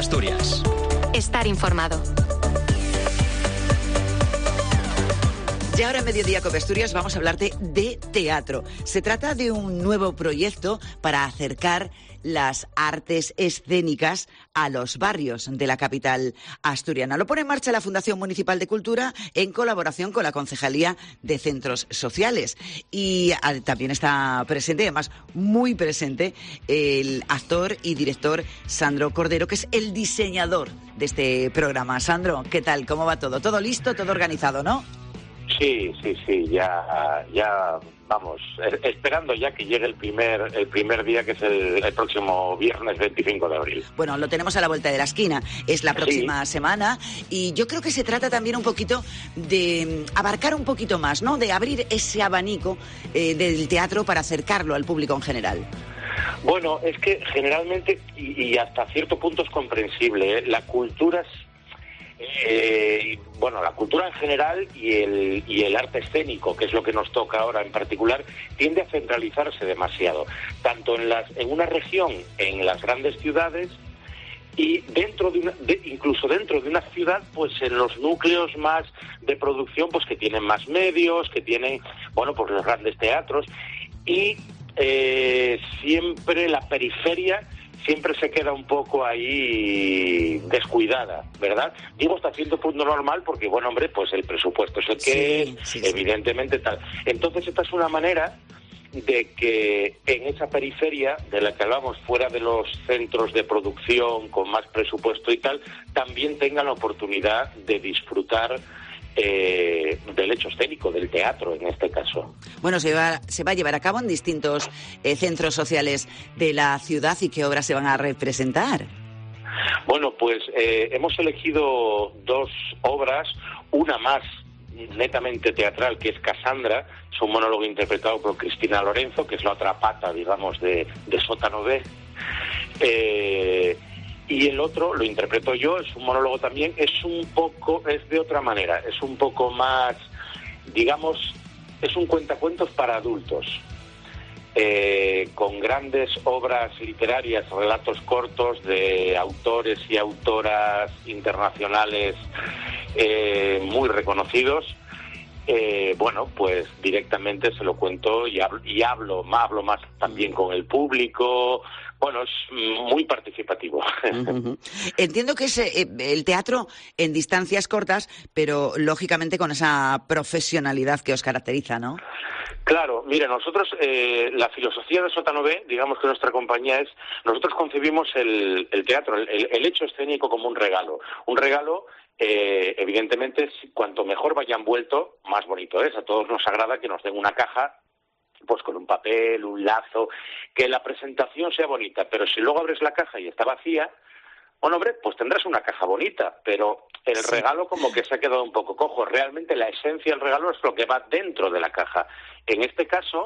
Asturias. Estar informado. Y ahora en Mediodía Cope Asturias vamos a hablarte de teatro. Se trata de un nuevo proyecto para acercar las artes escénicas a los barrios de la capital asturiana. Lo pone en marcha la Fundación Municipal de Cultura en colaboración con la Concejalía de Centros Sociales. Y también está presente, además muy presente, el actor y director Sandro Cordero, que es el diseñador de este programa. Sandro, ¿qué tal? ¿Cómo va todo? ¿Todo listo? ¿Todo organizado, no? Sí, ya vamos, esperando ya que llegue el primer día, que es el próximo viernes 25 de abril. Bueno, lo tenemos a la vuelta de la esquina, es la próxima semana, y yo creo que se trata también un poquito de abarcar un poquito más, ¿no? De abrir ese abanico del teatro para acercarlo al público en general. Bueno, es que generalmente, y hasta cierto punto es comprensible, la cultura la cultura en general y el arte escénico, que es lo que nos toca ahora en particular, tiende a centralizarse demasiado, tanto en una región, en las grandes ciudades, y incluso dentro de una ciudad, pues en los núcleos más de producción, pues que tienen más medios, que tienen, pues los grandes teatros, y siempre la periferia siempre se queda un poco ahí descuidada, ¿verdad? Digo hasta cierto punto normal porque, pues el presupuesto es el que es, evidentemente tal. Entonces esta es una manera de que en esa periferia de la que hablamos, fuera de los centros de producción con más presupuesto y tal, también tengan la oportunidad de disfrutar del hecho escénico, del teatro en este caso. Bueno, se va a llevar a cabo en distintos centros sociales de la ciudad. ¿Y qué obras se van a representar? Bueno, pues hemos elegido dos obras, una más netamente teatral, que es Cassandra, es un monólogo interpretado por Cristina Lorenzo, que es la otra pata, digamos, de Sótano B. Y el otro lo interpreto yo, es un monólogo también, es de otra manera, es un poco más, digamos, es un cuentacuentos para adultos, con grandes obras literarias, relatos cortos de autores y autoras internacionales muy reconocidos. Pues directamente se lo cuento y hablo más también con el público. Bueno, es muy participativo. Uh-huh. Entiendo que es el teatro en distancias cortas, pero lógicamente con esa profesionalidad que os caracteriza, ¿no? Claro, mira, nosotros, la filosofía de Sótano B, digamos que nuestra compañía es, nosotros concebimos el teatro, el hecho escénico como un regalo. Un regalo, evidentemente, cuanto mejor vaya envuelto, más bonito es. A todos nos agrada que nos den una caja, pues con un papel, un lazo, que la presentación sea bonita, pero si luego abres la caja y está vacía, pues tendrás una caja bonita, pero el regalo como que se ha quedado un poco cojo. Realmente la esencia del regalo es lo que va dentro de la caja. En este caso,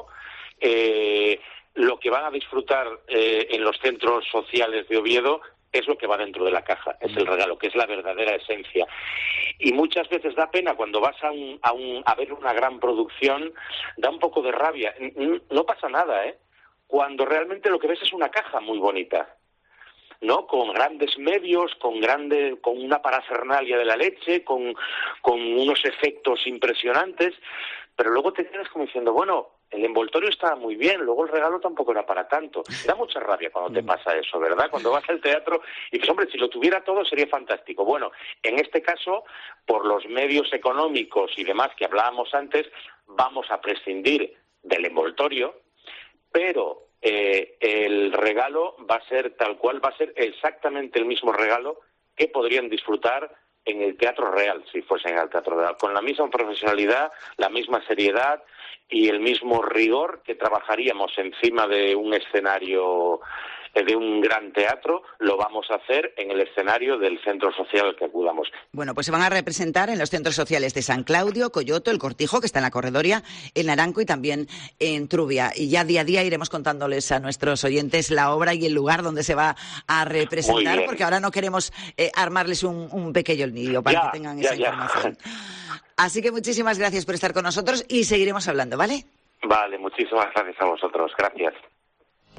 lo que van a disfrutar en los centros sociales de Oviedo es lo que va dentro de la caja, es el regalo, que es la verdadera esencia. Y muchas veces da pena cuando vas a ver una gran producción, da un poco de rabia. No pasa nada, cuando realmente lo que ves es una caja muy bonita, ¿no? Con grandes medios, con una parafernalia de la leche, con unos efectos impresionantes, pero luego te quedas como diciendo, el envoltorio estaba muy bien, luego el regalo tampoco era para tanto. Da mucha rabia cuando te pasa eso, ¿verdad? Cuando vas al teatro y dices, si lo tuviera todo sería fantástico. Bueno, en este caso, por los medios económicos y demás que hablábamos antes, vamos a prescindir del envoltorio, pero el regalo va a ser tal cual, va a ser exactamente el mismo regalo que podrían disfrutar en el teatro real, si fuesen al teatro real, con la misma profesionalidad, la misma seriedad y el mismo rigor que trabajaríamos encima de un escenario de un gran teatro, lo vamos a hacer en el escenario del centro social al que acudamos. Bueno, pues se van a representar en los centros sociales de San Claudio, Coyoto, El Cortijo, que está en la Corredoria, en Naranco y también en Trubia. Y ya día a día iremos contándoles a nuestros oyentes la obra y el lugar donde se va a representar, porque ahora no queremos armarles un pequeño lío para que tengan esa información. Así que muchísimas gracias por estar con nosotros y seguiremos hablando, ¿vale? Vale, muchísimas gracias a vosotros. Gracias.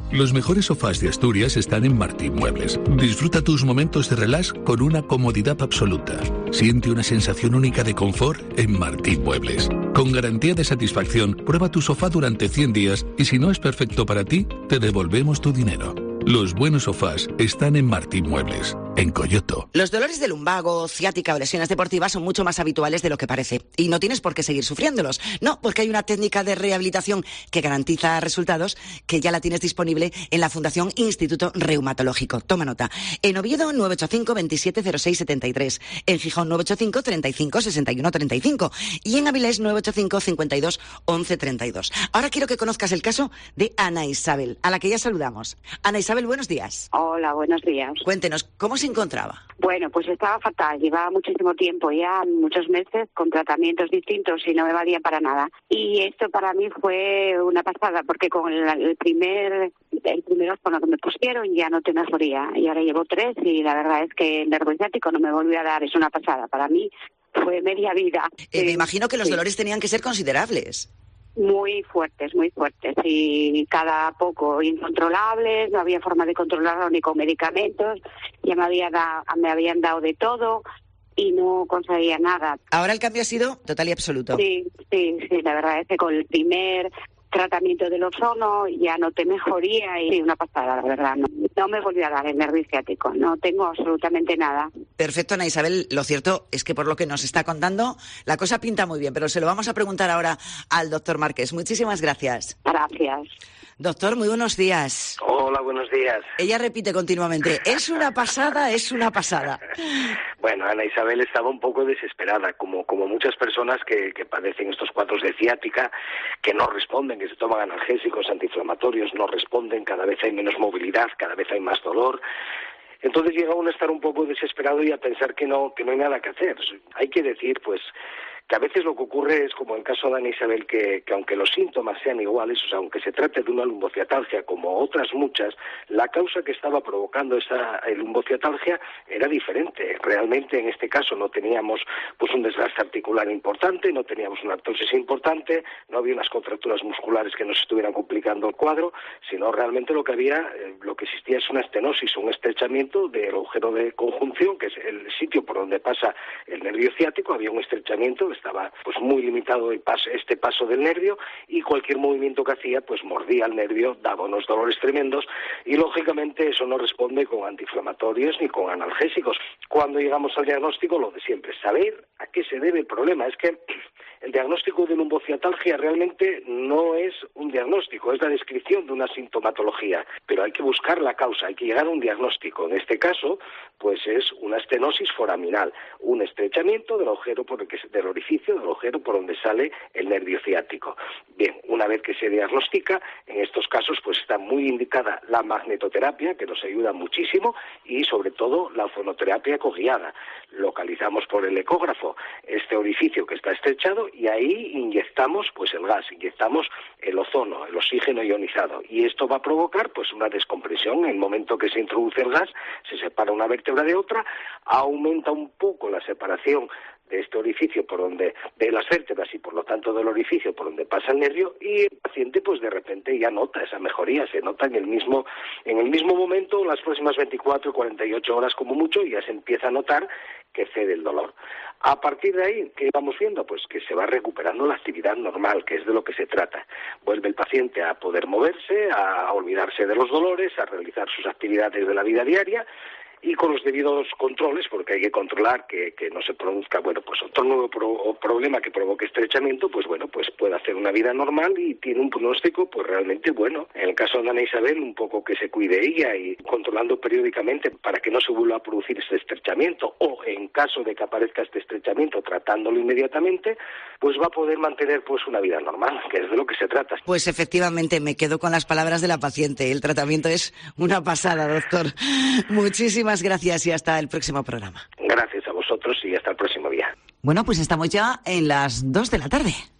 Los mejores sofás de Asturias están en Martín Muebles. Disfruta tus momentos de relax con una comodidad absoluta. Siente una sensación única de confort en Martín Muebles. Con garantía de satisfacción, prueba tu sofá durante 100 días y si no es perfecto para ti, te devolvemos tu dinero. Los buenos sofás están en Martín Muebles, en Coyoto. Los dolores de lumbago, ciática o lesiones deportivas son mucho más habituales de lo que parece. Y no tienes por qué seguir sufriéndolos. No, porque hay una técnica de rehabilitación que garantiza resultados que ya la tienes disponible en la Fundación Instituto Reumatológico. Toma nota. En Oviedo, 985 2706 73. En Gijón, 985 35 61 35. Y en Avilés, 985 52 11 32. Ahora quiero que conozcas el caso de Ana Isabel, a la que ya saludamos. Ana Isabel, buenos días. Hola, buenos días. Cuéntenos, ¿cómo se encontraba? Bueno, pues estaba fatal. Llevaba muchísimo tiempo, ya muchos meses, con tratamientos distintos y no me valía para nada. Y esto para mí fue una pasada, porque con el primer óspono que me pusieron ya no te mejoría. Y ahora llevo 3 y la verdad es que el nervio ciático no me volvió a dar. Es una pasada. Para mí fue media vida. Me imagino que los dolores tenían que ser considerables. Muy fuertes y cada poco incontrolables, no había forma de controlarlo ni con medicamentos, ya me habían dado de todo y no conseguía nada. Ahora el cambio ha sido total y absoluto. Sí, la verdad es que con el primer tratamiento del ozono ya no te mejoría y una pasada, la verdad. No me volvió a dar el nervio ciático, no tengo absolutamente nada. Perfecto, Ana Isabel. Lo cierto es que por lo que nos está contando, la cosa pinta muy bien, pero se lo vamos a preguntar ahora al doctor Márquez. Muchísimas gracias. Gracias. Doctor, muy buenos días. Hola, buenos días. Ella repite continuamente, es una pasada, es una pasada. Bueno, Ana Isabel estaba un poco desesperada, como muchas personas que padecen estos cuadros de ciática, que no responden, que se toman analgésicos, antiinflamatorios, no responden, cada vez hay menos movilidad, cada vez hay más dolor. Entonces llega uno a estar un poco desesperado y a pensar que no hay nada que hacer. Hay que decir, pues, que a veces lo que ocurre es, como en el caso de Ana Isabel, que aunque los síntomas sean iguales, o sea, aunque se trate de una lumbociatalgia como otras muchas, la causa que estaba provocando esa lumbociatalgia era diferente. Realmente, en este caso, no teníamos pues un desgaste articular importante, no teníamos una artrosis importante, no había unas contracturas musculares que nos estuvieran complicando el cuadro, sino realmente lo que existía es una estenosis, un estrechamiento del agujero de conjunción, que es el sitio por donde pasa el nervio ciático. Había un estrechamiento, estaba pues muy limitado este paso del nervio y cualquier movimiento que hacía pues mordía el nervio, daba unos dolores tremendos y lógicamente eso no responde con antiinflamatorios ni con analgésicos. Cuando llegamos al diagnóstico, lo de siempre, saber a qué se debe el problema. Es que el diagnóstico de lumbociatalgia realmente no es un diagnóstico, es la descripción de una sintomatología, pero hay que buscar la causa, hay que llegar a un diagnóstico. En este caso, pues es una estenosis foraminal, un estrechamiento del agujero del orificio del agujero por donde sale el nervio ciático. Bien, una vez que se diagnostica, en estos casos pues está muy indicada la magnetoterapia, que nos ayuda muchísimo, y sobre todo la ozonoterapia coguiada. Localizamos por el ecógrafo este orificio que está estrechado y ahí inyectamos pues el gas, inyectamos el ozono, el oxígeno ionizado, y esto va a provocar pues una descompresión. En el momento que se introduce el gas, se separa una vértebra de otra, aumenta un poco la separación de este orificio de las vértebras y por lo tanto del orificio por donde pasa el nervio, y el paciente pues de repente ya nota esa mejoría, se nota en el mismo momento, las próximas 24 o 48 horas como mucho, ya se empieza a notar que cede el dolor. A partir de ahí, ¿qué vamos viendo? Pues que se va recuperando la actividad normal, que es de lo que se trata. Vuelve el paciente a poder moverse, a olvidarse de los dolores, a realizar sus actividades de la vida diaria, y con los debidos controles, porque hay que controlar que no se produzca, bueno, pues otro nuevo problema que provoque estrechamiento, pues bueno, pues puede hacer una vida normal y tiene un pronóstico pues realmente bueno. En el caso de Ana Isabel, un poco que se cuide ella y controlando periódicamente para que no se vuelva a producir este estrechamiento, o en caso de que aparezca este estrechamiento, tratándolo inmediatamente, pues va a poder mantener pues una vida normal, que es de lo que se trata. Pues efectivamente, me quedo con las palabras de la paciente. El tratamiento es una pasada, doctor. Muchísimas gracias y hasta el próximo programa. Gracias a vosotros y hasta el próximo día. Bueno, pues estamos ya en las 2 de la tarde.